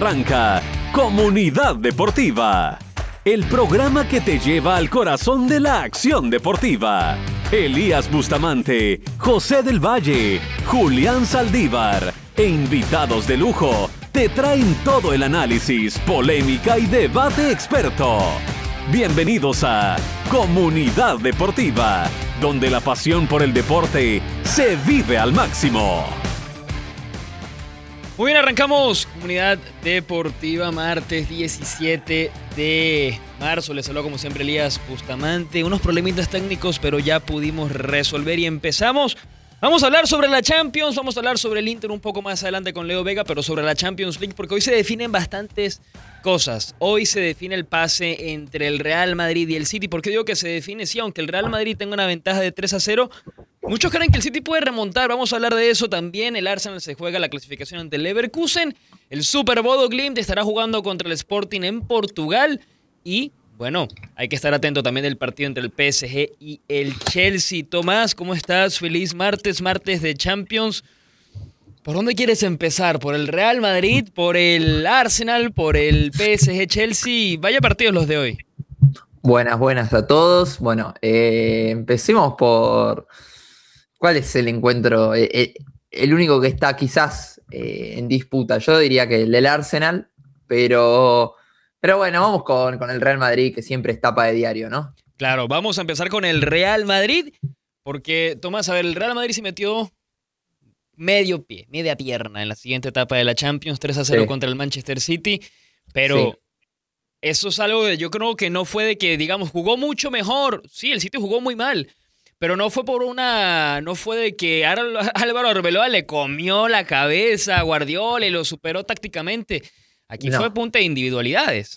arranca Comunidad Deportiva, el programa que te lleva al corazón de la acción deportiva. Elías Bustamante, José del Valle, Julián Saldívar e invitados de lujo te traen todo el análisis, polémica y debate experto. Bienvenidos a Comunidad Deportiva, donde la pasión por el deporte se vive al máximo. Muy bien, arrancamos Comunidad Deportiva, martes 17 de marzo. Les saludo como siempre Elías Bustamante. Unos problemitas técnicos, pero ya pudimos resolver y empezamos. Vamos a hablar sobre la Champions, vamos a hablar sobre el Inter un poco más adelante con Leo Vega, pero sobre la Champions League, porque hoy se definen bastantes cosas. Hoy se define el pase entre el Real Madrid y el City. ¿Por qué digo que se define? Sí, aunque el Real Madrid tenga una ventaja de 3-0, muchos creen que el City puede remontar. Vamos a hablar de eso también. El Arsenal se juega la clasificación ante el Leverkusen. El Super Bodo Glimt estará jugando contra el Sporting en Portugal. Y, bueno, hay que estar atento también del partido entre el PSG y el Chelsea. Tomás, ¿cómo estás? Feliz martes de Champions. ¿Por dónde quieres empezar? ¿Por el Real Madrid? ¿Por el Arsenal? ¿Por el PSG Chelsea? Vaya partidos los de hoy. Buenas a todos. Bueno, empecemos por... ¿Cuál es el encuentro? El único que está quizás en disputa. Yo diría que el del Arsenal, pero bueno, vamos con el Real Madrid, que siempre es tapa de diario, ¿no? Claro, vamos a empezar con el Real Madrid, porque, Tomás, a ver, el Real Madrid se metió media pierna en la siguiente etapa de la Champions, 3-0 sí, contra el Manchester City, pero sí, eso es algo que yo creo que no fue de que, digamos, jugó mucho mejor. Sí, el City jugó muy mal, pero no fue no fue de que Álvaro Arbeloa le comió la cabeza a Guardiola y lo superó tácticamente. Aquí fue punta de individualidades.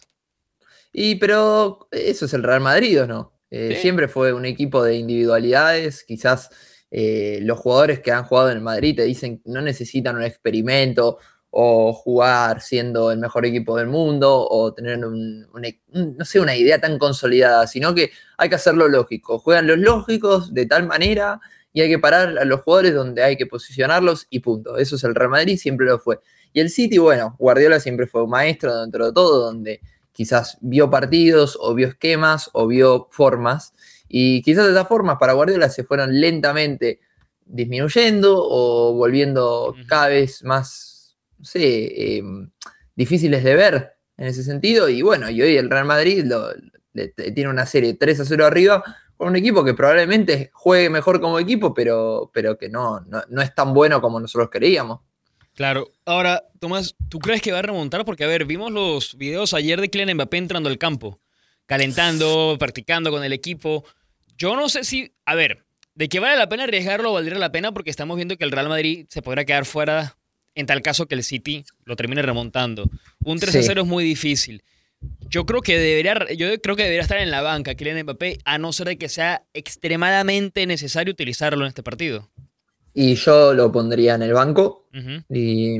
Pero eso es el Real Madrid, ¿o no? Sí. Siempre fue un equipo de individualidades. Quizás los jugadores que han jugado en el Madrid te dicen que no necesitan un experimento o jugar siendo el mejor equipo del mundo o tener no sé, una idea tan consolidada, sino que hay que hacerlo lógico. Juegan los lógicos de tal manera y hay que parar a los jugadores donde hay que posicionarlos y punto. Eso es el Real Madrid, siempre lo fue. Y el City, bueno, Guardiola siempre fue un maestro dentro de todo, donde quizás vio partidos o vio esquemas o vio formas, y quizás esas formas para Guardiola se fueron lentamente disminuyendo o volviendo cada vez más, no sé, difíciles de ver en ese sentido. Y bueno, y hoy el Real Madrid tiene una serie 3-0 arriba con un equipo que probablemente juegue mejor como equipo, pero que no es tan bueno como nosotros creíamos. Claro. Ahora, Tomás, ¿tú crees que va a remontar? Porque, a ver, vimos los videos ayer de Kylian Mbappé entrando al campo, calentando, practicando con el equipo. Yo no sé si, a ver, de que vale la pena arriesgarlo, valdría la pena, porque estamos viendo que el Real Madrid se podrá quedar fuera en tal caso que el City lo termine remontando. Un 3-0 sí, es muy difícil. Yo creo que debería estar en la banca Kylian Mbappé, a no ser de que sea extremadamente necesario utilizarlo en este partido. Y yo lo pondría en el banco e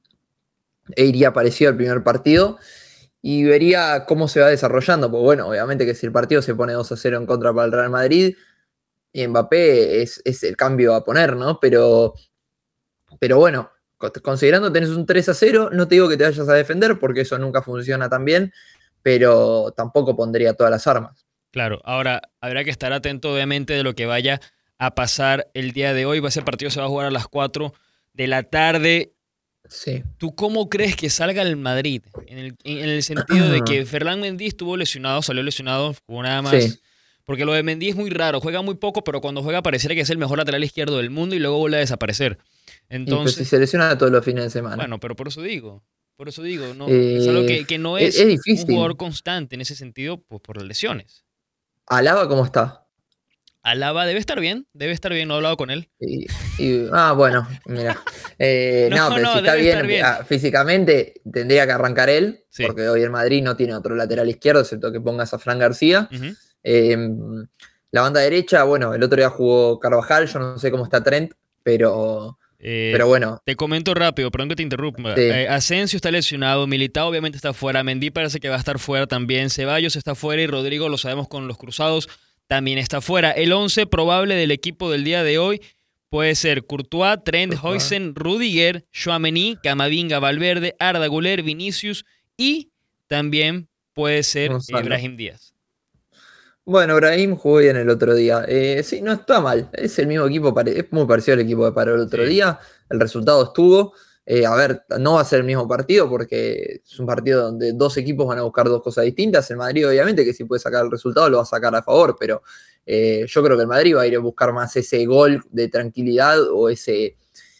iría parecido al primer partido y vería cómo se va desarrollando. Porque bueno, obviamente que si el partido se pone 2-0 en contra para el Real Madrid, y Mbappé es el cambio a poner, ¿no? Pero bueno, considerando que tenés un 3-0, no te digo que te vayas a defender porque eso nunca funciona tan bien, pero tampoco pondría todas las armas. Claro, ahora habrá que estar atento obviamente de lo que vaya a pasar el día de hoy. Ese partido se va a jugar a las 4 de la tarde. Sí. ¿Tú cómo crees que salga el Madrid? En el sentido de que Ferland Mendy estuvo lesionado, salió lesionado, jugó nada más. Sí. Porque lo de Mendy es muy raro, juega muy poco, pero cuando juega pareciera que es el mejor lateral izquierdo del mundo y luego vuelve a desaparecer. Entonces, si se lesiona todos los fines de semana. Bueno, pero por eso digo, no, es algo que no es un jugador constante en ese sentido, pues, por las lesiones. ¿Alaba cómo está? Alaba debe estar bien, no he hablado con él. Bueno, mira. pero si está bien. Físicamente tendría que arrancar él, sí, porque hoy el Madrid no tiene otro lateral izquierdo, excepto que pongas a Fran García. La banda derecha, bueno, el otro día jugó Carvajal, yo no sé cómo está Trent, pero bueno. Te comento rápido, perdón que te interrumpa. Sí. Asensio está lesionado, Militao obviamente está fuera, Mendy parece que va a estar fuera también, Ceballos está fuera y Rodrigo, lo sabemos con los cruzados, también está fuera. El 11 probable del equipo del día de hoy: Puede ser Courtois, Trent, Huijsen, Rudiger, Tchouaméni, Camavinga, Valverde, Arda Güler, Vinicius y también puede ser Brahim Díaz. Bueno, Brahim jugó bien el otro día. Sí, no está mal. Es el mismo equipo, es muy parecido al equipo que paró el otro día. El resultado estuvo. A ver, no va a ser el mismo partido porque es un partido donde dos equipos van a buscar dos cosas distintas. El Madrid, obviamente, que si puede sacar el resultado, lo va a sacar a favor, pero yo creo que el Madrid va a ir a buscar más ese gol de tranquilidad o ese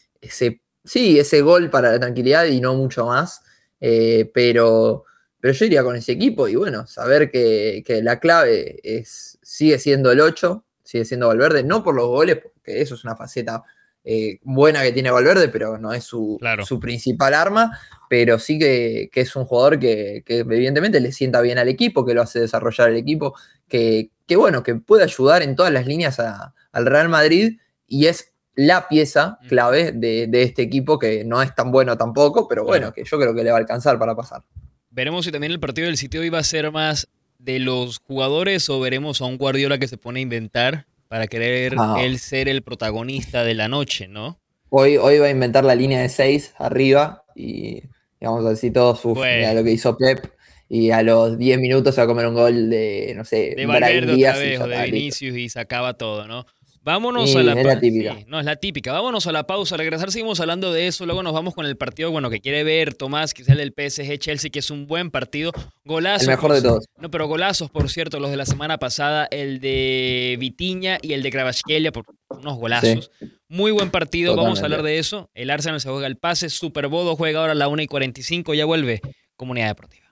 gol para la tranquilidad y no mucho más. Pero yo iría con ese equipo y bueno, saber que la clave sigue siendo el 8, sigue siendo Valverde, no por los goles, porque eso es una faceta buena que tiene Valverde, pero no es su principal arma, pero sí que es un jugador que evidentemente le sienta bien al equipo, que lo hace desarrollar el equipo, que bueno, que puede ayudar en todas las líneas al Real Madrid y es la pieza clave de este equipo que no es tan bueno tampoco, pero bueno, que yo creo que le va a alcanzar para pasar. Veremos si también el partido del City hoy va a ser más de los jugadores o veremos a un Guardiola que se pone a inventar para querer él ser el protagonista de la noche, ¿no? Hoy va a inventar la línea de 6 arriba y vamos a decir todos, mira lo que hizo Pep y a los 10 minutos se va a comer un gol de, no sé, de Valverde otra vez o de Vinicius y se acaba todo, ¿no? Vámonos a la pausa. Sí, no, es la típica. Vámonos a la pausa. Al regresar seguimos hablando de eso. Luego nos vamos con el partido, bueno, que quiere ver Tomás, que es el del PSG-Chelsea, que es un buen partido. Golazos. El mejor de todos. No, pero golazos, por cierto, los de la semana pasada, el de Vitinha y el de Kvaratskhelia, por unos golazos. Sí. Muy buen partido. Totalmente. Vamos a hablar de eso. El Arsenal se juega el pase. Super Bodo juega ahora a la 1:45. Ya vuelve Comunidad Deportiva.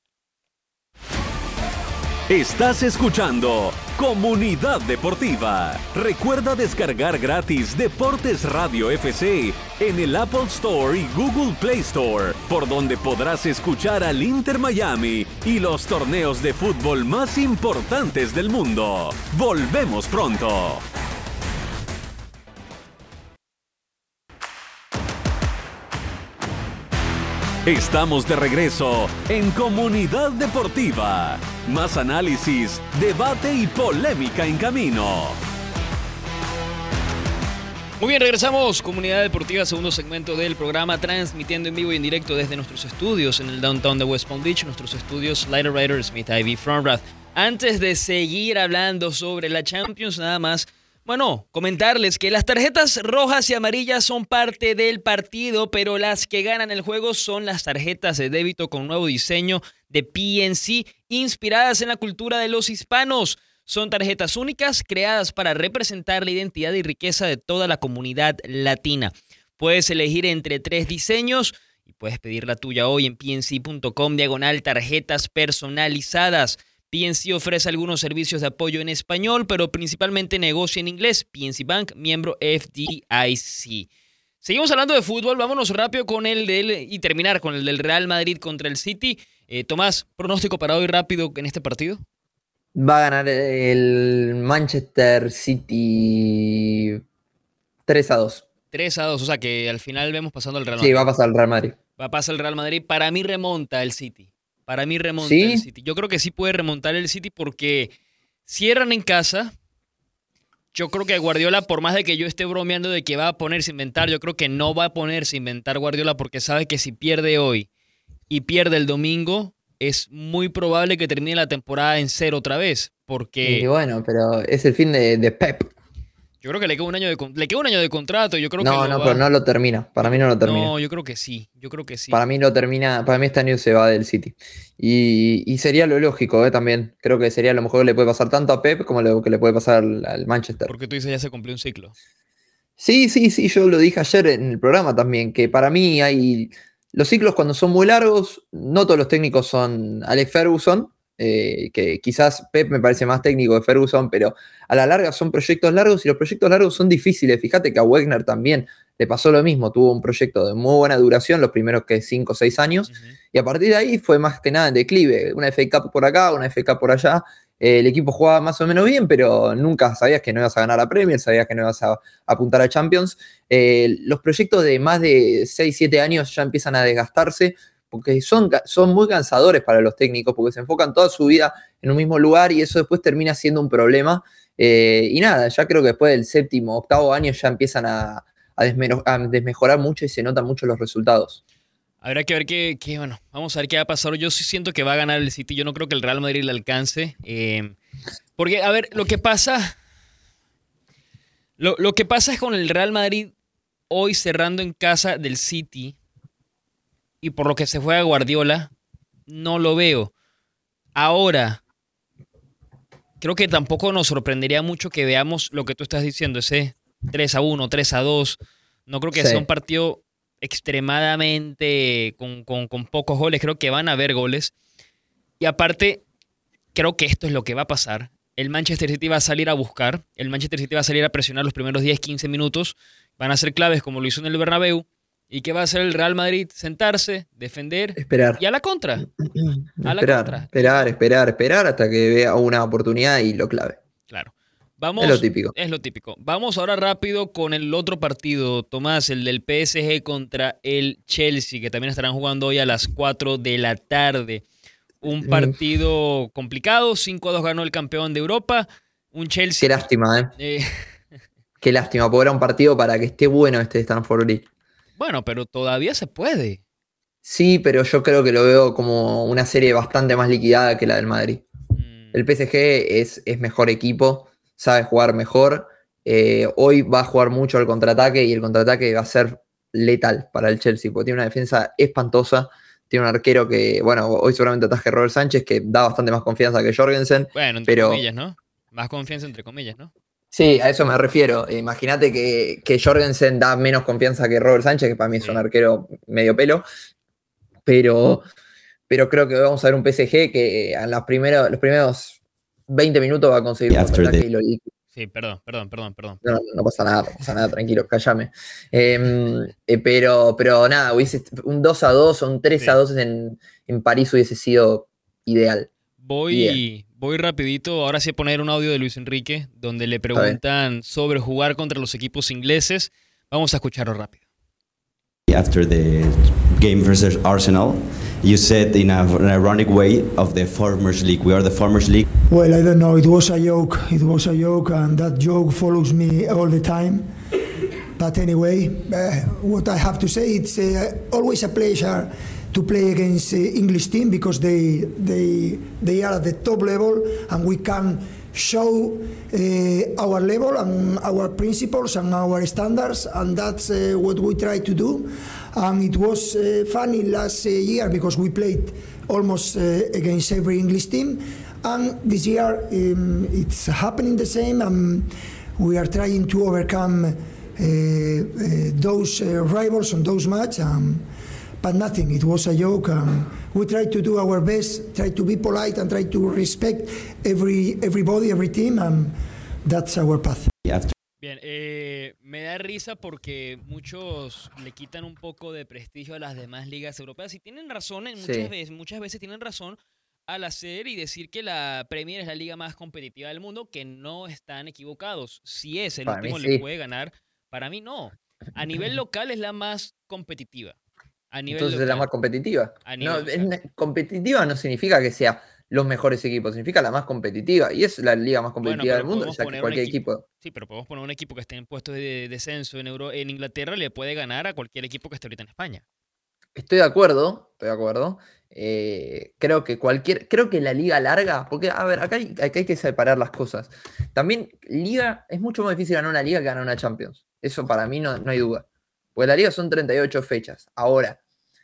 Estás escuchando Comunidad Deportiva. Recuerda descargar gratis Deportes Radio FC en el Apple Store y Google Play Store, por donde podrás escuchar al Inter Miami y los torneos de fútbol más importantes del mundo. Volvemos pronto. Estamos de regreso en Comunidad Deportiva. Más análisis, debate y polémica en camino. Muy bien, regresamos. Comunidad Deportiva, segundo segmento del programa, transmitiendo en vivo y en directo desde nuestros estudios en el downtown de West Palm Beach, nuestros estudios Lighter Rider Smith Ivy Frontrath. Antes de seguir hablando sobre la Champions, nada más, bueno, comentarles que las tarjetas rojas y amarillas son parte del partido, pero las que ganan el juego son las tarjetas de débito con nuevo diseño de PNC, inspiradas en la cultura de los hispanos. Son tarjetas únicas creadas para representar la identidad y riqueza de toda la comunidad latina. Puedes elegir entre 3 diseños y puedes pedir la tuya hoy en pnc.com/tarjetas personalizadas. PNC ofrece algunos servicios de apoyo en español, pero principalmente negocia en inglés. PNC Bank, miembro FDIC. Seguimos hablando de fútbol, vámonos rápido con y terminar con el del Real Madrid contra el City. Tomás, pronóstico para hoy rápido en este partido. Va a ganar el Manchester City 3-2. 3-2, o sea que al final vemos pasando al Real Madrid. Sí, va a pasar el Real Madrid. Va a pasar el Real Madrid. Para mí remonta el City. Para mí remonta ¿Sí? el City. Yo creo que sí puede remontar el City porque cierran en casa. Yo creo que Guardiola, por más de que yo esté bromeando de que va a ponerse a inventar, yo creo que no va a ponerse a inventar Guardiola porque sabe que si pierde hoy y pierde el domingo, es muy probable que termine la temporada en 0 otra vez. Porque y bueno, pero es el fin de Pep. Yo creo que le queda un año de contrato. Yo creo pero no lo termina. Para mí no lo termina. No, yo creo que sí. Para mí lo termina. Para mí este año se va del City. Y sería lo lógico, también. Creo que sería lo mejor que le puede pasar tanto a Pep como lo que le puede pasar al Manchester. Porque tú dices ya se cumplió un ciclo. Sí. Yo lo dije ayer en el programa también. Que para mí hay. Los ciclos cuando son muy largos, no todos los técnicos son Alex Ferguson. Que quizás Pep me parece más técnico que Ferguson, pero a la larga son proyectos largos y los proyectos largos son difíciles. Fíjate que a Wegner también le pasó lo mismo, tuvo un proyecto de muy buena duración los primeros 5 o 6 años, y a partir de ahí fue más que nada en declive, una FA Cup por acá, una FA Cup por allá. El equipo jugaba más o menos bien, pero nunca sabías que no ibas a ganar a Premier, sabías que no ibas a apuntar a Champions. Los proyectos de más de 6, 7 años ya empiezan a desgastarse porque son muy cansadores para los técnicos, porque se enfocan toda su vida en un mismo lugar y eso después termina siendo un problema. Y nada, ya creo que después del 7º, 8º año ya empiezan a desmejorar mucho y se notan mucho los resultados. Habrá que ver bueno, vamos a ver qué va a pasar. Yo sí siento que va a ganar el City. Yo no creo que el Real Madrid le alcance. Porque, a ver, lo que pasa es con el Real Madrid hoy cerrando en casa del City y por lo que se fue a Guardiola, no lo veo. Ahora, creo que tampoco nos sorprendería mucho que veamos lo que tú estás diciendo, ese 3-1, 3-2. No creo que sea un partido extremadamente con pocos goles. Creo que van a haber goles. Y aparte, creo que esto es lo que va a pasar. El Manchester City va a salir a buscar. El Manchester City va a salir a presionar los primeros 10-15 minutos. Van a ser claves como lo hizo en el Bernabéu. ¿Y qué va a hacer el Real Madrid? Sentarse, defender esperar. Y a la contra. Esperar hasta que vea una oportunidad y lo clave. Claro. Es lo típico. Es lo típico. Vamos ahora rápido con el otro partido, Tomás, el del PSG contra el Chelsea, que también estarán jugando hoy a las 4 de la tarde. Un partido complicado, 5-2 ganó el campeón de Europa. Un Chelsea. Qué lástima, Qué lástima, porque era un partido para que esté bueno este Stamford Bridge. Bueno, pero todavía se puede. Sí, pero yo creo que lo veo como una serie bastante más liquidada que la del Madrid. El PSG es mejor equipo, sabe jugar mejor. Hoy va a jugar mucho al contraataque y el contraataque va a ser letal para el Chelsea, porque tiene una defensa espantosa. Tiene un arquero que, bueno, hoy seguramente ataje Robert Sánchez, que da bastante más confianza que Jorgensen. Bueno, entre comillas, ¿no? Más confianza entre comillas, ¿no? Sí, a eso me refiero. Imagínate que Jorgensen da menos confianza que Robert Sánchez, que para mí es un arquero medio pelo. Pero creo que vamos a ver un PSG que en los primeros 20 minutos va a conseguir un ataque y lo liquida. Sí, perdón. No pasa nada, tranquilo, cállame. Pero nada, un 2-2 o un 3-2 en París hubiese sido ideal. Voy rapidito, ahora sí a poner un audio de Luis Enrique, donde le preguntan sobre jugar contra los equipos ingleses. Vamos a escucharlo rápido. After the game versus Arsenal, you said in an ironic way of the Farmers League. We are the Farmers League. Well, I don't know. It was a joke, and that joke follows me all the time. But anyway, what I have to say, it's always a pleasure to play against the English team because they are at the top level, and we can show our level and our principles and our standards, and that's what we try to do. It was funny last year because we played almost against every English team, and this year it's happening the same. We are trying to overcome those rivals on those matches. But nothing, it was a joke. We try to do our best, try to be polite and try to respect everybody, every team, and that's our path. Bien, me da risa porque muchos le quitan un poco de prestigio a las demás ligas europeas y tienen razón, muchas veces tienen razón al hacer y decir que la Premier es la liga más competitiva del mundo, que no están equivocados. Si es el último le puede ganar, para mí no. A nivel local es la más competitiva. Entonces es la más competitiva. Competitiva no significa que sea los mejores equipos, significa la más competitiva. Y es la liga más competitiva del mundo, o sea que cualquier equipo. Sí, pero podemos poner un equipo que esté en puestos de descenso en Inglaterra, le puede ganar a cualquier equipo que esté ahorita en España. Estoy de acuerdo. Creo que la liga larga, porque a ver, acá hay que separar las cosas. También liga, es mucho más difícil ganar una liga que ganar una Champions. Eso para mí no hay duda. Porque la liga son 38 fechas. Ahora,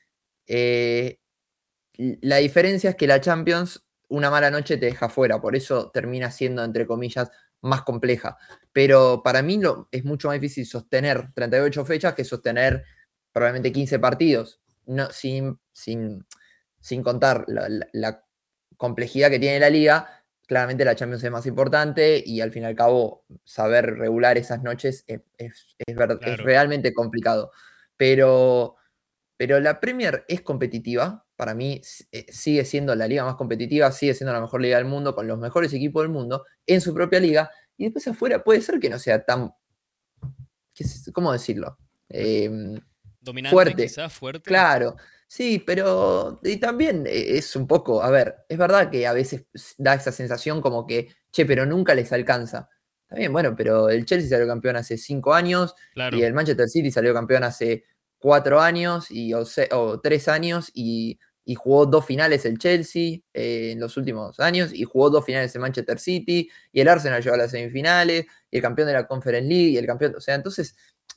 la diferencia es que la Champions, una mala noche te deja fuera. Por eso termina siendo, entre comillas, más compleja. Pero para mí es mucho más difícil sostener 38 fechas que sostener probablemente 15 partidos. No, sin contar la complejidad que tiene la liga. Claramente la Champions es más importante y al fin y al cabo saber regular esas noches es realmente complicado. Pero la Premier es competitiva, para mí sigue siendo la liga más competitiva, sigue siendo la mejor liga del mundo, con los mejores equipos del mundo, en su propia liga, y después afuera puede ser que no sea tan, ¿cómo decirlo? Dominante, fuerte. quizás fuerte. Claro, Sí, pero y también es un poco, a ver, es verdad que a veces da esa sensación como que, che, pero nunca les alcanza. Está bien, bueno, pero el Chelsea salió campeón hace 5 años Claro. y el Manchester City salió campeón hace 4 años o 3 años y jugó 2 finales el Chelsea en los últimos años y jugó 2 finales el Manchester City y el Arsenal llegó a las semifinales y el campeón de la Conference League y el campeón, o sea, entonces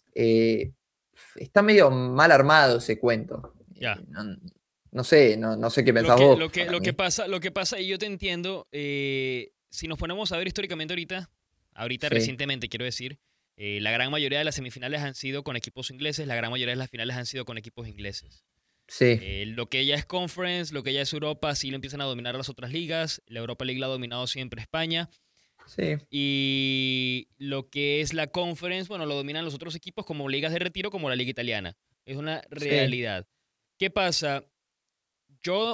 está medio mal armado ese cuento. Ya. No sé qué pensás vos. Lo que pasa, y yo te entiendo, si nos ponemos a ver históricamente ahorita Sí. recientemente, quiero decir, la gran mayoría de las semifinales han sido con equipos ingleses, la gran mayoría de las finales han sido con equipos ingleses. Sí, Lo que ya es Conference, lo que ya es Europa, sí lo empiezan a dominar las otras ligas. La Europa League la ha dominado siempre España. sí. Y lo que es la Conference, bueno, lo dominan los otros equipos como ligas de retiro, como la Liga Italiana. Es una realidad. ¿Qué pasa? Yo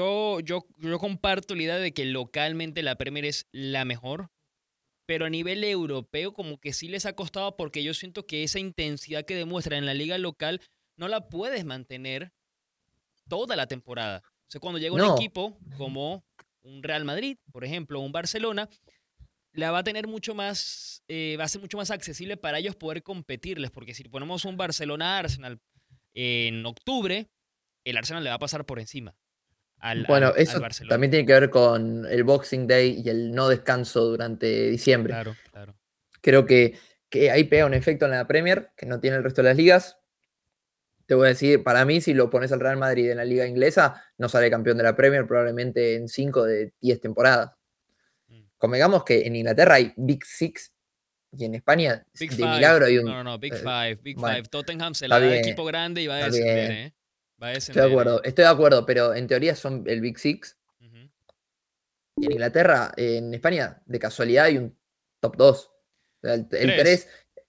comparto la idea de que localmente la Premier es la mejor, pero a nivel europeo como que sí les ha costado porque yo siento que esa intensidad que demuestra en la liga local no la puedes mantener toda la temporada. O sea, cuando llega un No. equipo como un Real Madrid, por ejemplo, o un Barcelona, la va a tener mucho más, va a ser mucho más accesible para ellos poder competirles, porque si ponemos un Barcelona-Arsenal en octubre, el Arsenal le va a pasar por encima al Eso Barcelona. también tiene que ver con el Boxing Day y el no descanso durante diciembre. Claro. Creo que ahí pega un efecto en la Premier que no tiene el resto de las ligas. Te voy a decir, para mí, si lo pones al Real Madrid en la liga inglesa, no sale campeón de la Premier probablemente en 5 de 10 temporadas. Convengamos que en Inglaterra hay Big Six y en España, Big de Five. milagro, hay un... No, Big Five. bueno, Tottenham se está la da bien, equipo grande y va a está descender, bien. ¿eh? Va a descender. Estoy de acuerdo, pero en teoría son el Big Six. Ujú. Y en Inglaterra, en España, de casualidad hay un top 2. O sea, el 3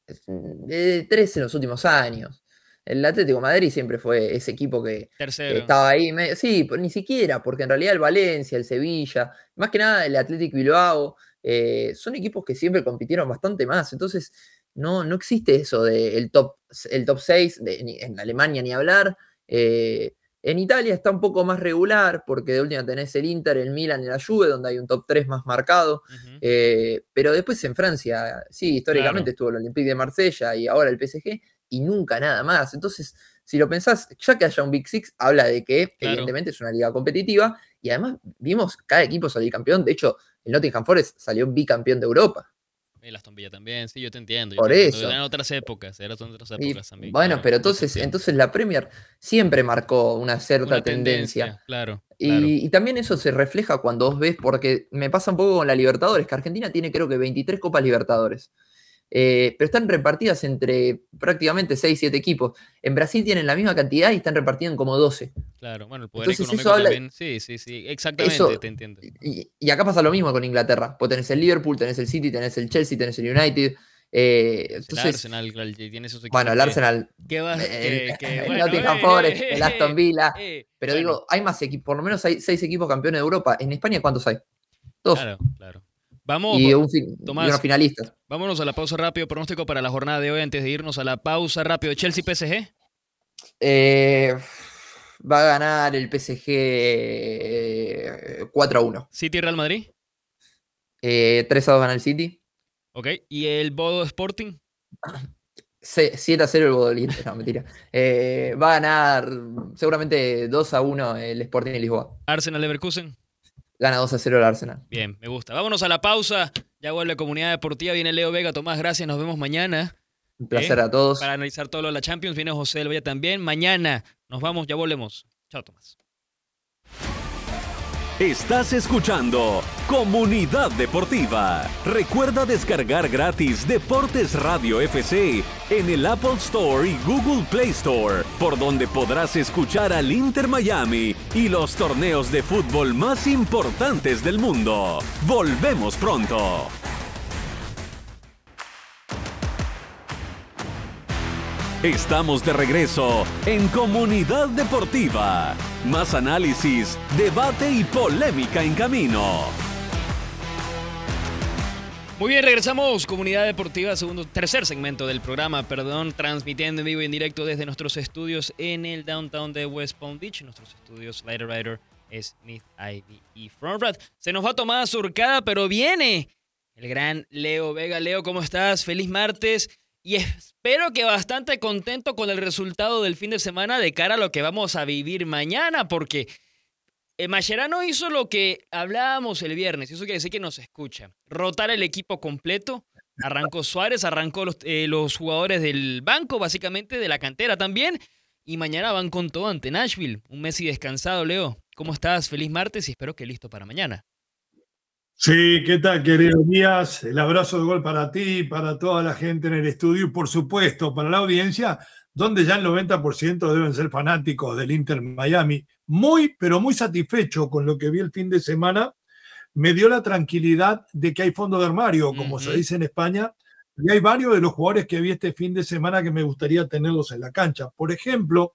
en los últimos años. El Atlético de Madrid siempre fue ese equipo que Tercero. estaba ahí. Sí, pero ni siquiera, porque en realidad el Valencia, el Sevilla, más que nada el Athletic Bilbao, son equipos que siempre compitieron bastante más. Entonces, no existe eso de el top 6, en Alemania ni hablar. En Italia está un poco más regular, porque de última tenés el Inter, el Milan y la Juve, donde hay un top 3 más marcado. Ujú. Pero después en Francia, sí, históricamente estuvo el Olympique de Marsella y ahora el PSG, y nunca nada más. Entonces, si lo pensás, ya que haya un Big Six, habla de que evidentemente es una liga competitiva, y además vimos cada equipo salir campeón. De hecho, el Nottingham Forest salió bicampeón de Europa. El Aston Villa también, sí, yo te entiendo. Por eso. Eran otras épocas, también. Bueno, claro, pero yo te entiendo. entonces la Premier siempre marcó una cierta tendencia. Claro. Y también eso se refleja cuando vos ves, porque me pasa un poco con la Libertadores, que Argentina tiene creo que 23 Copas Libertadores. Pero están repartidas entre prácticamente 6-7 equipos. En Brasil tienen la misma cantidad y están repartidas en como 12. Claro, bueno, el poder Entonces, económico eso habla- también. Sí, exactamente, Eso- te entiendo. Y acá pasa lo mismo con Inglaterra. Vos tenés el Liverpool, tenés el City, tenés el Chelsea, tenés el United. El Entonces, Arsenal, claro, tiene esos equipos bueno, el que- Arsenal, que va- el bueno, Nottingham Forest, el Aston Villa. Pero bueno, digo, hay más equipos, por lo menos hay 6 equipos campeones de Europa. En España, ¿cuántos hay? 2. Claro. Vamos, Y Tomás. unos finalistas. vámonos a la pausa rápido. Pronóstico para la jornada de hoy antes de irnos a la pausa rápido. Chelsea PSG. Va a ganar el PSG 4-1. City Real Madrid. 3-2 gana el City. Ok. Y el Bodo Sporting. 7-0 el Bodolín. No, mentira. Va a ganar seguramente 2-1 el Sporting de Lisboa. Arsenal Leverkusen. Gana 2-0 el Arsenal. Bien, me gusta. Vámonos a la pausa. Ya vuelve Comunidad Deportiva. Viene Leo Vega. Tomás, gracias. Nos vemos mañana. Un placer a todos. Para analizar todo lo de la Champions. Viene José del Valle también. Mañana nos vamos. Ya volvemos. Chao, Tomás. Estás escuchando Comunidad Deportiva. Recuerda descargar gratis Deportes Radio FC en el Apple Store y Google Play Store, por donde podrás escuchar al Inter Miami y los torneos de fútbol más importantes del mundo. Volvemos pronto. Estamos de regreso en Comunidad Deportiva. Más análisis, debate y polémica en camino. Muy bien, regresamos, Comunidad Deportiva, tercer segmento del programa, transmitiendo en vivo y en directo desde nuestros estudios en el downtown de West Palm Beach, nuestros estudios Lighter Rider, Smith, Ivy y Front Rat. Se nos va Tomás Surcada, pero viene el gran Leo Vega. Leo, ¿cómo estás? Feliz martes y espero que bastante contento con el resultado del fin de semana de cara a lo que vamos a vivir mañana, porque Mascherano hizo lo que hablábamos el viernes, y eso quiere decir que nos escucha. Rotar el equipo completo. Arrancó Suárez, arrancó los jugadores del banco, básicamente de la cantera también. Y mañana van con todo ante Nashville. Un Messi descansado, Leo. ¿Cómo estás? Feliz martes y espero que listo para mañana. Sí, ¿qué tal, querido Díaz? El abrazo de gol para ti, para toda la gente en el estudio y, por supuesto, para la audiencia, donde ya el 90% deben ser fanáticos del Inter Miami. Muy, pero muy satisfecho con lo que vi el fin de semana. Me dio la tranquilidad de que hay fondo de armario, como se dice en España, y hay varios de los jugadores que vi este fin de semana que me gustaría tenerlos en la cancha. Por ejemplo,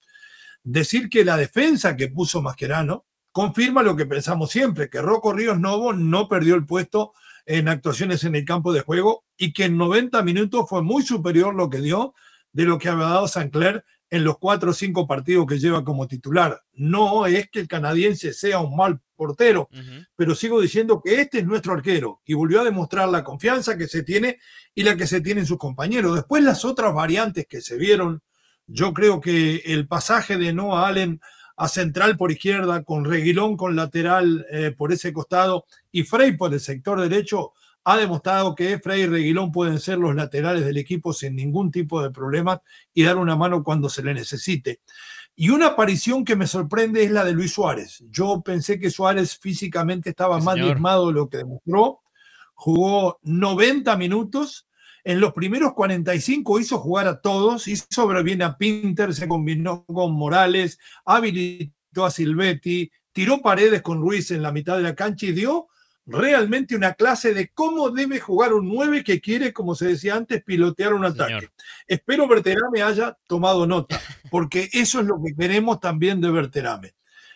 decir que la defensa que puso Mascherano confirma lo que pensamos siempre, que Rocco Ríos Novo no perdió el puesto en actuaciones en el campo de juego y que en 90 minutos fue muy superior lo que dio de lo que había dado Sinclair en los 4 o 5 partidos que lleva como titular. No es que el canadiense sea un mal portero, pero sigo diciendo que este es nuestro arquero y volvió a demostrar la confianza que se tiene y la que se tienen sus compañeros. Después las otras variantes que se vieron, yo creo que el pasaje de Noah Allen a central por izquierda, con Reguilón con lateral por ese costado y Frey por el sector derecho, ha demostrado que Frey y Reguilón pueden ser los laterales del equipo sin ningún tipo de problemas y dar una mano cuando se le necesite. Y una aparición que me sorprende es la de Luis Suárez. Yo pensé que Suárez físicamente estaba más diezmado de lo que demostró. Jugó 90 minutos. En los primeros 45 hizo jugar a todos, hizo ver bien a Pinter, se combinó con Morales, habilitó a Silvetti, tiró paredes con Ruiz en la mitad de la cancha y dio realmente una clase de cómo debe jugar un 9 que quiere, como se decía antes, pilotear un ataque. Espero Berterame haya tomado nota, porque eso es lo que queremos también de Berterame.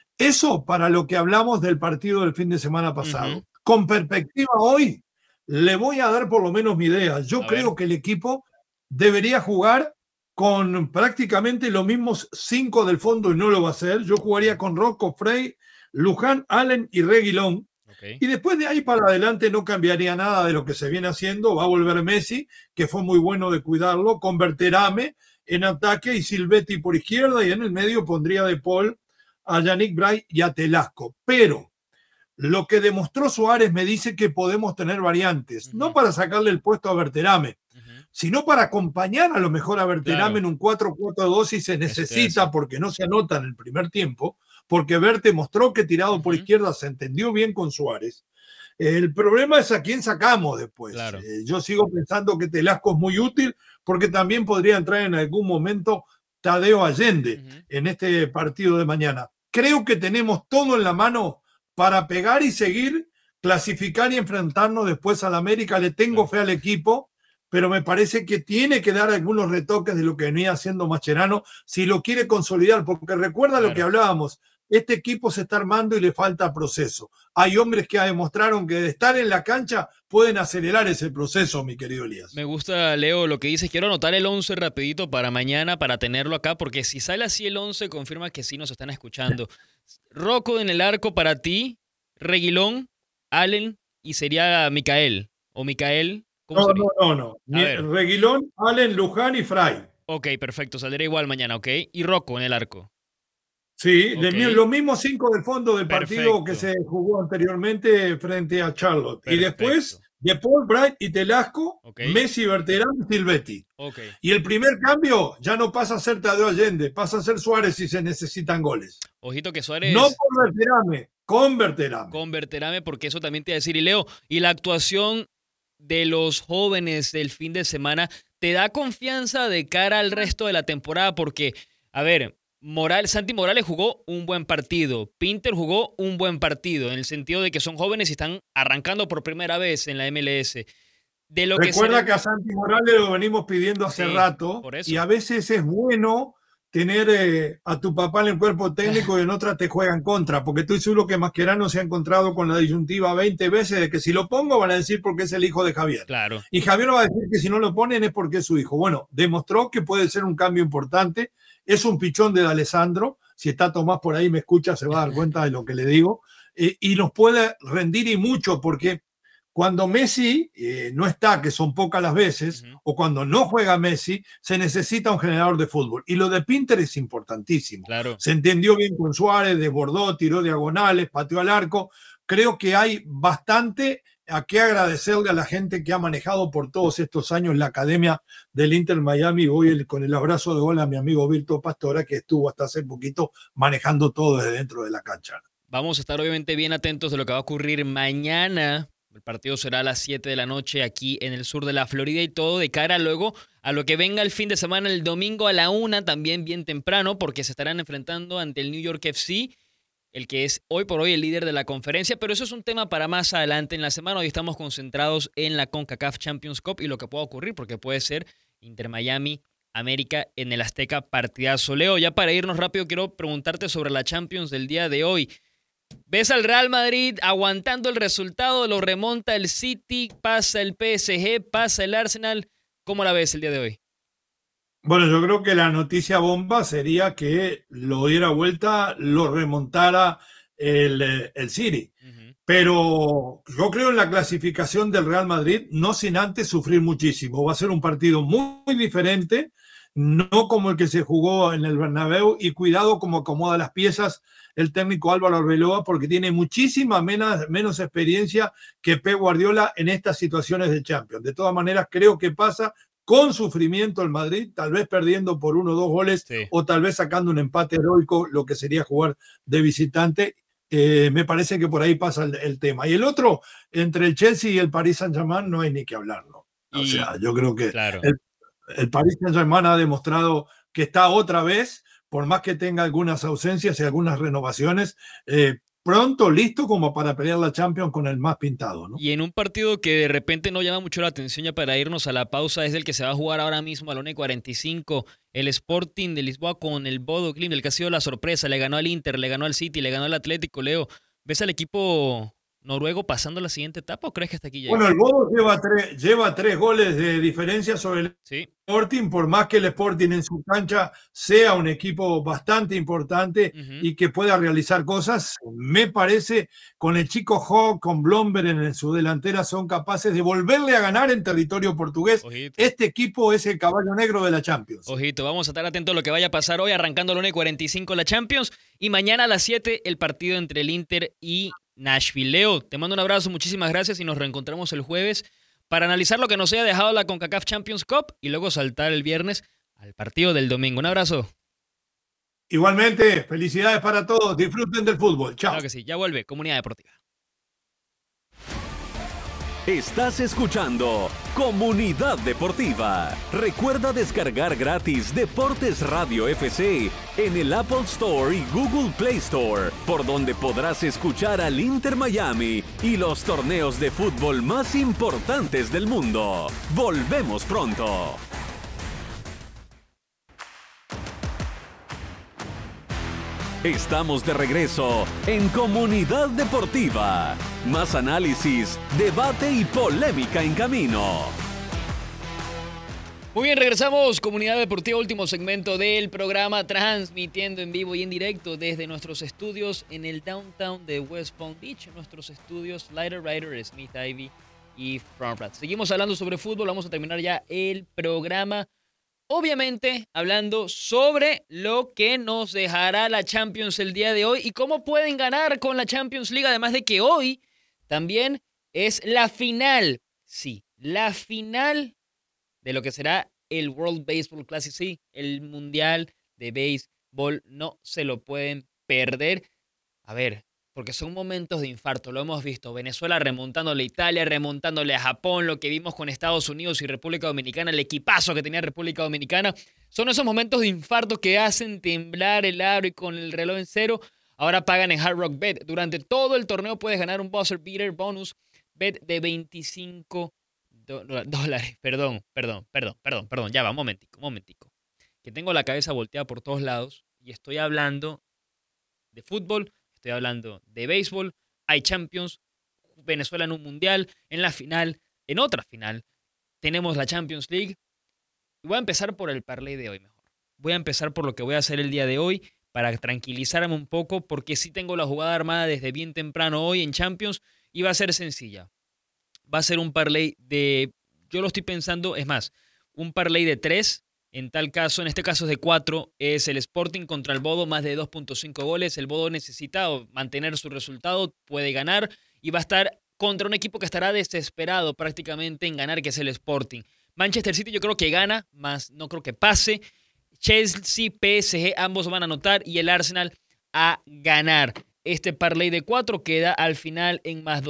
Eso para lo que hablamos del partido del fin de semana pasado. Con perspectiva hoy, le voy a dar por lo menos mi idea. Yo creo que el equipo debería jugar con prácticamente los mismos 5 del fondo y no lo va a hacer. Yo jugaría con Rocco, Frey, Luján, Allen y Reguilón. Y después de ahí para adelante no cambiaría nada de lo que se viene haciendo. Va a volver Messi, que fue muy bueno de cuidarlo, con Berterame en ataque y Silvetti por izquierda, y en el medio pondría de Paul a Yannick Bray y a Telasco. Pero lo que demostró Suárez me dice que podemos tener variantes, no para sacarle el puesto a Berterame, sino para acompañar a lo mejor a Berterame en un 4-4-2 si se necesita, porque no se anota en el primer tiempo, porque Berté mostró que tirado por izquierda se entendió bien con Suárez. El problema es a quién sacamos después. Yo sigo pensando que Telasco es muy útil, porque también podría entrar en algún momento Tadeo Allende en este partido de mañana. Creo que tenemos todo en la mano para pegar y seguir, clasificar y enfrentarnos después al América. Le tengo fe al equipo, pero me parece que tiene que dar algunos retoques de lo que venía haciendo Mascherano si lo quiere consolidar, porque recuerda lo que hablábamos, este equipo se está armando y le falta proceso. Hay hombres que demostraron que de estar en la cancha pueden acelerar ese proceso, mi querido Elías. Me gusta, Leo, lo que dices. Quiero anotar el 11 rapidito para mañana, para tenerlo acá, porque si sale así el 11, confirma que sí nos están escuchando. Rocco en el arco para ti, Reguilón, Allen y sería Micael. ¿O Micael? No. Reguilón, Allen, Luján y Frey. Ok, perfecto. Saldrá igual mañana, ok. Y Rocco en el arco. Sí, los mismos 5 del fondo del partido que se jugó anteriormente frente a Charlotte. Perfecto. Y después de Paul, Bright y Telasco, Messi, Berterame y Silvetti. Y el primer cambio ya no pasa a ser Tadeo Allende, pasa a ser Suárez si se necesitan goles. Ojito que Suárez... No por Berterame, con Berterame. Con Berterame, porque eso también te iba a decir. Y Leo, y la actuación de los jóvenes del fin de semana, ¿te da confianza de cara al resto de la temporada? Porque, a ver... Santi Morales jugó un buen partido, Pinter jugó un buen partido, en el sentido de que son jóvenes y están arrancando por primera vez en la MLS. Recuerda que a Santi Morales lo venimos pidiendo hace rato y a veces es bueno tener a tu papá en el cuerpo técnico y en otras te juegan contra, porque estoy seguro que Mascherano se ha encontrado con la disyuntiva 20 veces de que si lo pongo van a decir porque es el hijo de Javier. Claro. Y Javier va a decir que si no lo ponen es porque es su hijo. Bueno, demostró que puede ser un cambio importante. Es un pichón de D'Alessandro. Si está Tomás por ahí me escucha, se va a dar cuenta de lo que le digo. Y nos puede rendir y mucho, porque cuando Messi no está, que son pocas las veces, o cuando no juega Messi, se necesita un generador de fútbol. Y lo de Pinter es importantísimo. Claro. Se entendió bien con Suárez, desbordó, tiró diagonales, pateó al arco. Creo que hay bastante a qué agradecerle a la gente que ha manejado por todos estos años la academia del Inter Miami. Voy con el abrazo de gol a mi amigo Virto Pastora, que estuvo hasta hace poquito manejando todo desde dentro de la cancha. Vamos a estar obviamente bien atentos de lo que va a ocurrir mañana. El partido será a las 7 de la noche aquí en el sur de la Florida y todo de cara luego a lo que venga el fin de semana, el domingo a la 1, también bien temprano, porque se estarán enfrentando ante el New York FC, el que es hoy por hoy el líder de la conferencia, pero eso es un tema para más adelante en la semana. Hoy estamos concentrados en la CONCACAF Champions Cup y lo que pueda ocurrir, porque puede ser Inter Miami, América en el Azteca, partidazo. Leo, ya para irnos rápido, quiero preguntarte sobre la Champions del día de hoy. ¿Ves al Real Madrid aguantando el resultado? ¿Lo remonta el City? ¿Pasa el PSG? ¿Pasa el Arsenal? ¿Cómo la ves el día de hoy? Bueno, yo creo que la noticia bomba sería que lo diera vuelta, lo remontara el City. Pero yo creo en la clasificación del Real Madrid, no sin antes sufrir muchísimo. Va a ser un partido muy diferente, no como el que se jugó en el Bernabéu, y cuidado como acomoda las piezas el técnico Álvaro Arbeloa, porque tiene muchísima menos experiencia que Pep Guardiola en estas situaciones de Champions. De todas maneras, creo que pasa con sufrimiento el Madrid, tal vez perdiendo por 1 o 2 goles, sí, o tal vez sacando un empate heroico, lo que sería jugar de visitante. Me parece que por ahí pasa el tema. Y el otro, entre el Chelsea y el Paris Saint-Germain, no hay ni que hablar, ¿no? O sea, yo creo que claro, el Paris Saint-Germain ha demostrado que está otra vez, por más que tenga algunas ausencias y algunas renovaciones, pronto listo como para pelear la Champions con el más pintado, ¿no? Y en un partido que de repente no llama mucho la atención, ya para irnos a la pausa, es el que se va a jugar ahora mismo a la 1:45, el Sporting de Lisboa con el Bodo Glimt, el que ha sido la sorpresa, le ganó al Inter, le ganó al City, le ganó al Atlético. Leo, ¿ves al equipo noruego pasando la siguiente etapa o crees que hasta aquí llega? Bueno, el Bodo lleva 3 goles de diferencia sobre el Sporting, por más que el Sporting en su cancha sea un equipo bastante importante y que pueda realizar cosas. Me parece, con el chico Hawk, con Blomberg en su delantera, son capaces de volverle a ganar en territorio portugués. Ojito. Este equipo es el caballo negro de la Champions. Ojito, vamos a estar atentos a lo que vaya a pasar hoy, arrancando la 1:45 la Champions, y mañana a las 7 el partido entre el Inter y Nashville. Leo, te mando un abrazo, muchísimas gracias y nos reencontramos el jueves para analizar lo que nos haya dejado la CONCACAF Champions Cup y luego saltar el viernes al partido del domingo. Un abrazo. Igualmente, felicidades para todos, disfruten del fútbol. Chao. Claro que sí, ya vuelve Comunidad Deportiva. Estás escuchando Comunidad Deportiva. Recuerda descargar gratis Deportes Radio FC en el Apple Store y Google Play Store, por donde podrás escuchar al Inter Miami y los torneos de fútbol más importantes del mundo. Volvemos pronto. Estamos de regreso en Comunidad Deportiva. Más análisis, debate y polémica en camino. Muy bien, regresamos. Comunidad Deportiva, último segmento del programa, transmitiendo en vivo y en directo desde nuestros estudios en el downtown de West Palm Beach, nuestros estudios Lighter Rider, Smith Ivy y Front Rat. Seguimos hablando sobre fútbol, vamos a terminar ya el programa. Obviamente, hablando sobre lo que nos dejará la Champions el día de hoy y cómo pueden ganar con la Champions League, además de que hoy también es la final, sí, la final de lo que será el World Baseball Classic, sí, el Mundial de Béisbol, no se lo pueden perder. A ver, porque son momentos de infarto, lo hemos visto, Venezuela remontándole a Italia, remontándole a Japón, lo que vimos con Estados Unidos y República Dominicana, el equipazo que tenía República Dominicana, son esos momentos de infarto que hacen temblar el aro y con el reloj en cero, ahora pagan en Hard Rock Bet. Durante todo el torneo puedes ganar un buzzer beater bonus bet de $25. Perdón, ya va, un momentico. que tengo la cabeza volteada por todos lados y estoy hablando de fútbol, estoy hablando de béisbol, hay Champions, Venezuela en un mundial, en la final, en otra final, tenemos la Champions League. Y voy a empezar por el parlay de hoy mejor. Voy a empezar por lo que voy a hacer el día de hoy para tranquilizarme un poco, porque sí tengo la jugada armada desde bien temprano hoy en Champions y va a ser sencilla. Va a ser un parlay yo lo estoy pensando, es más, un parlay de 3. En este caso es de 4, es el Sporting contra el Bodo, más de 2.5 goles. El Bodo necesita mantener su resultado, puede ganar y va a estar contra un equipo que estará desesperado prácticamente en ganar, que es el Sporting. Manchester City yo creo que gana, más no creo que pase. Chelsea, PSG, ambos van a anotar y el Arsenal a ganar. Este parlay de 4 queda al final en más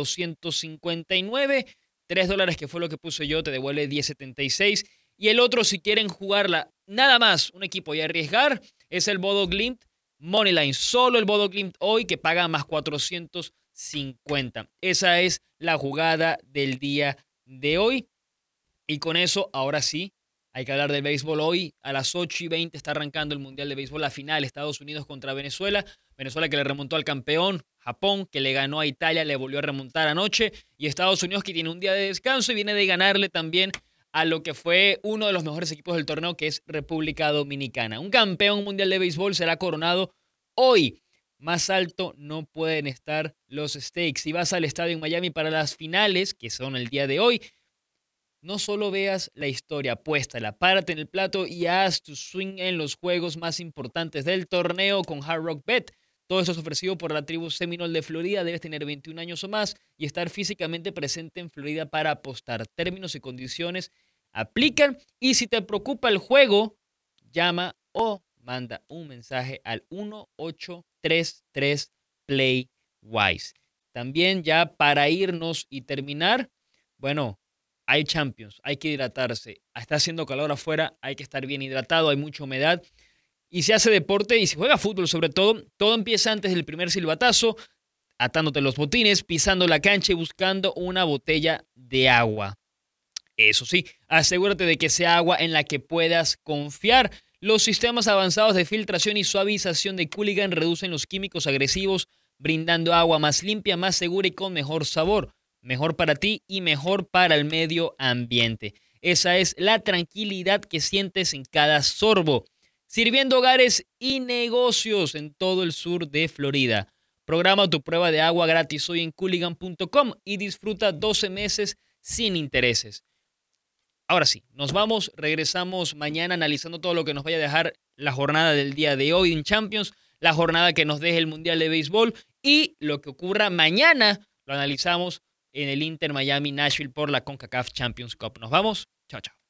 259. $3 que fue lo que puse yo, te devuelve 10.76. Y el otro, si quieren jugarla nada más un equipo y arriesgar, es el Bodo Glimt Moneyline. Solo el Bodo Glimt hoy, que paga más 450. Esa es la jugada del día de hoy. Y con eso, ahora sí, hay que hablar del béisbol. Hoy a las 8:20 está arrancando el Mundial de Béisbol, la final, Estados Unidos contra Venezuela. Venezuela que le remontó al campeón, Japón que le ganó a Italia, le volvió a remontar anoche. Y Estados Unidos que tiene un día de descanso y viene de ganarle también a lo que fue uno de los mejores equipos del torneo, que es República Dominicana. Un campeón mundial de béisbol será coronado hoy. Más alto no pueden estar los stakes. Si vas al estadio en Miami para las finales, que son el día de hoy, no solo veas la historia, apuéstala, párate en el plato y haz tu swing en los juegos más importantes del torneo con Hard Rock Bet. Todo esto es ofrecido por la tribu Seminole de Florida. Debes tener 21 años o más y estar físicamente presente en Florida para apostar. Términos y condiciones aplican. Y si te preocupa el juego, llama o manda un mensaje al 1833-PLAY-WISE. También ya para irnos y terminar, bueno, hay Champions, hay que hidratarse. Está haciendo calor afuera, hay que estar bien hidratado, hay mucha humedad. Y se hace deporte y se juega fútbol sobre todo. Todo empieza antes del primer silbatazo, atándote los botines, pisando la cancha y buscando una botella de agua. Eso sí, asegúrate de que sea agua en la que puedas confiar. Los sistemas avanzados de filtración y suavización de Culligan reducen los químicos agresivos, brindando agua más limpia, más segura y con mejor sabor. Mejor para ti y mejor para el medio ambiente. Esa es la tranquilidad que sientes en cada sorbo. Sirviendo hogares y negocios en todo el sur de Florida. Programa tu prueba de agua gratis hoy en Culligan.com y disfruta 12 meses sin intereses. Ahora sí, nos vamos, regresamos mañana analizando todo lo que nos vaya a dejar la jornada del día de hoy en Champions, la jornada que nos deje el Mundial de Béisbol y lo que ocurra mañana lo analizamos en el Inter Miami Nashville por la CONCACAF Champions Cup. Nos vamos, chao, chao.